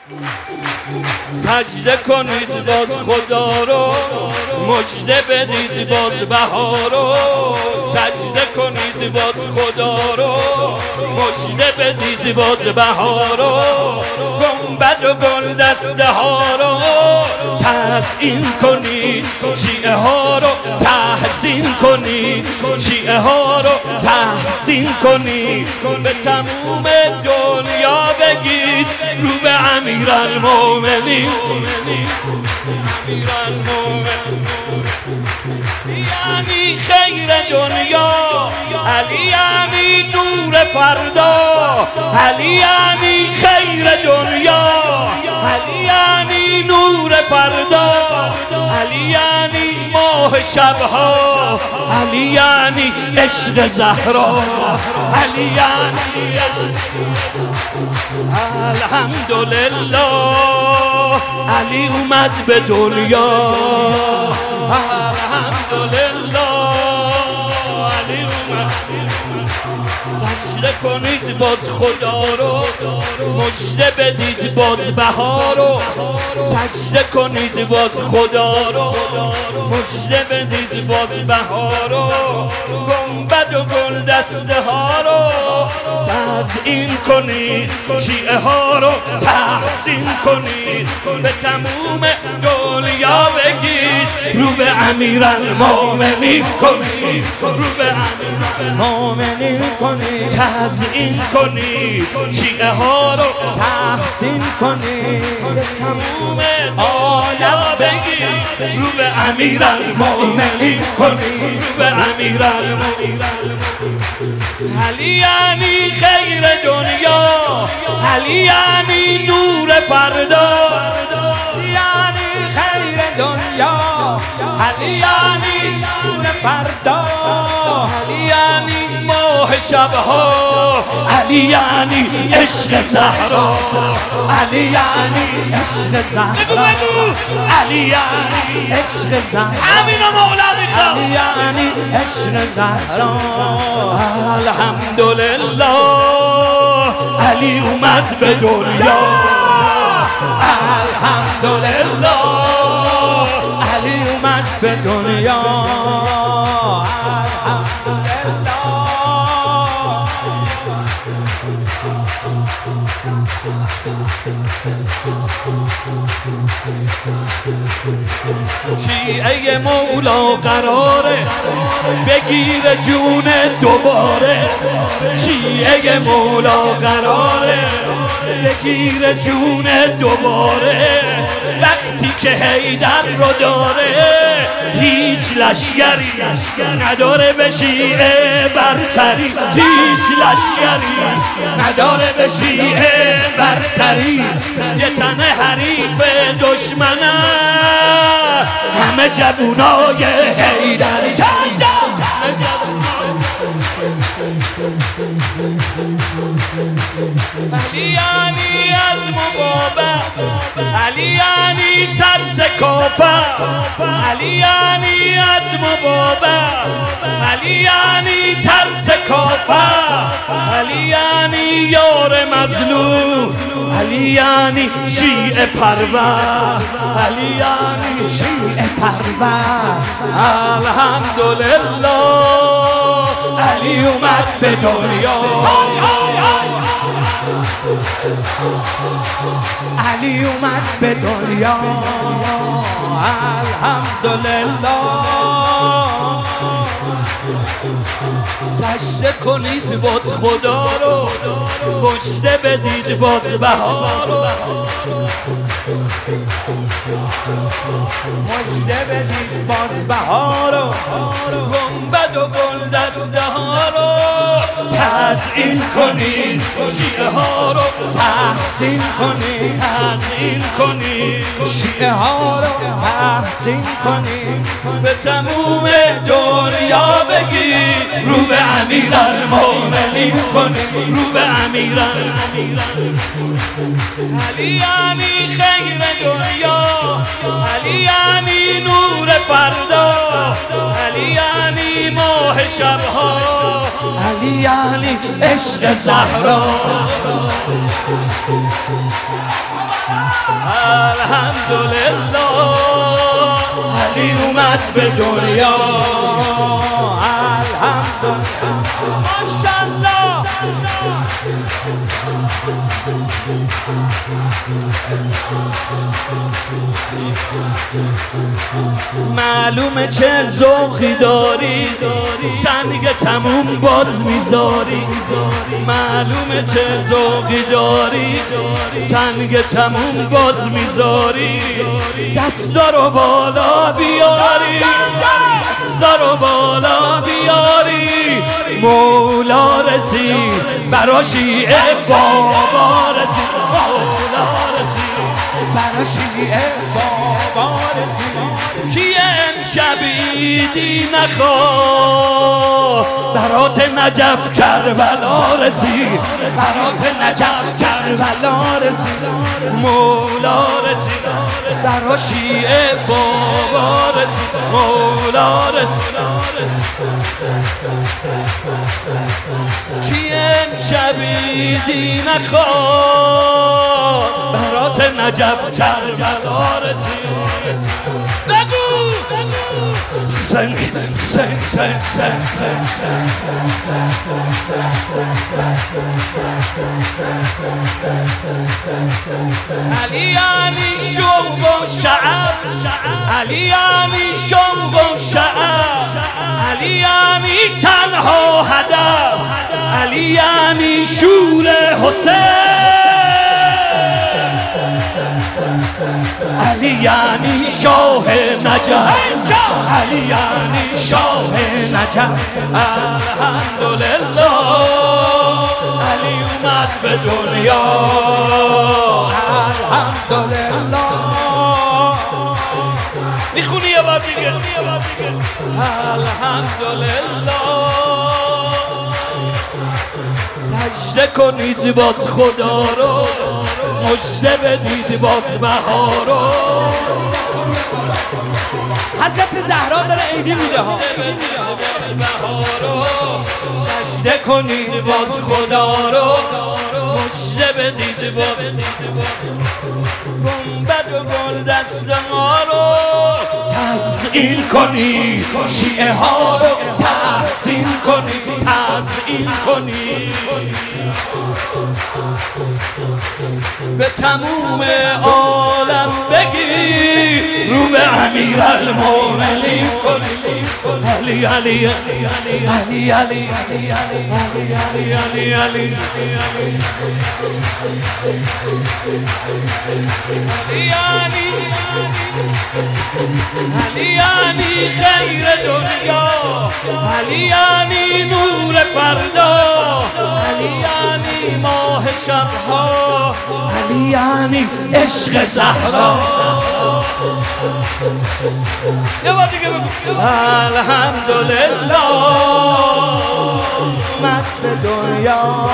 سجده کنید باز خدا رو، مژده بدید باز بهار رو. سجده کنید باز خدا رو، مژده بدید باز بهار رو. گنبد و گل دسته ها رو تزیین کنید، شیعه ها رو تحسین کنید، شیعه ها رو تحسین کنید. به تموم دنیا بگید رو به امیرالمومنین. یعنی خیر دنیا، علی یعنی نور فردا، علی یعنی خیر دنیا، علی یعنی نور فردا، علی یعنی ماه شبها، علی یعنی عشق زهرا، علی یعنی الحمدلله علی اومد به دنیا. الحمدلله علی اومد. سجده کنید باز خدا رو، مژده بدید باز بهار رو. سجده کنید باز خدا رو، مژده بدید باز بهار رو. گنبد و گل دسته ها رو تزیین کنید، شیعه ها رو تحسین کنید. به تموم دنیا بگید رو به امیرالمومنین کنید، رو به امیرالمومنین کنید. تزیین کنید، شیعه ها رو تحسین کنید. به تموم عالم بگید رو به امیرالمومنین کنید، رو به امیرالمومنین. علی یعنی خیر دنیا، علی یعنی نور فردا، یعنی خیر دنیا، علی یعنی نور فردا، علی یعنی ماه شبها، علی یعنی عشق زهرا، علی یعنی عشق زهرا، علی یعنی عشق زهرا. امین و مولا میخوام. علی یعنی عشق زهرا. الحمدلله علی اومد به دنیا. الحمدلله علی اومد به دنیا. شیعه مولا قراره بگیر جون دوباره، شیعه مولا قراره بگیر جون دوباره. وقتی که حیدر رو داره هیچ لشکری نداره به شیعه برتری، هیچ لشکری نداره به شیعه برتری. یه تن حریف دشمنه همه جوونای حیدری. علی یعنی عزم و بابا، علی یعنی ترس کافر، علی یعنی عزم و بابا، علی یعنی ترس کافر، علی یعنی یار مظلوم، علی یعنی شیعه پرور، علی یعنی شیعه پرور. الحمدلله علی اومد به دنیا. علی اومد به دنیا. الحمدلله. سجده کنید باز خدا رو، مژده بدید باز بهار رو. مژده بدید باز بهار رو. گنبد و گل دسته ها رو تزیین کنید، شیعه ها رو تحسین کنید، تزیین کنید، شیعه ها رو تحسین کنید. به تموم دنیا بگید رو به امیرالمومنین کنید، رو به امیرالمومنین. علی یعنی خیر دنیا، علی یعنی نور فردا، علی یعنی ماه شبها، علی یعنی عشق زهرا. الحمدلله علی اومد به دنیا الحمدلله ماشاءالله معلومه چه ذوقی داری سنگ تموم باز میذاری معلومه چه ذوقی داری سنگ تموم باز میذاری دستا رو بالا بیاری دستا رو بالا بیاری مولا رسید برا شیعه بابا رسید مولا رسید برا شیعه بابا رسید کیه امشب عیدی نخواه برات نجف کربلا رسید برات نجف کربلا رسید مولا رسید برا شیعه بابا رسید مولا رسید کیه امشب عیدی نخواه برات نجف کربلا رسید بگو سنگ سنگ سنگ سنگ علی علی شوق و شعب علی علی شوق و شعب علی علی تنها هدف علی یعنی شور حسین علی یعنی شاه نجف علی یعنی شاه نجف الحمدلله علی اومد به دنیا الحمدلله میخونی یه بار دیگه الحمدلله سجده کنید باز خدا رو مژده بدید باز بهار رو حضرت زهرا داره عیدی میده ها سجده کنید باز خدا رو مژده بدید باز گنبد و گل دست ما رو تزیین کنید شیعه ها رو تحسین کنید تزیین کنید به تموم عالم بگی رو به امیر المومنین کنید علی علی علی علی علی علی علی علی علی علی یعنی خیر دنیا علی یعنی نور فردا علی یعنی ماه شبها علی یعنی عشق زهرا یه بار دیگه بگو الحمدلله اومد به دنیا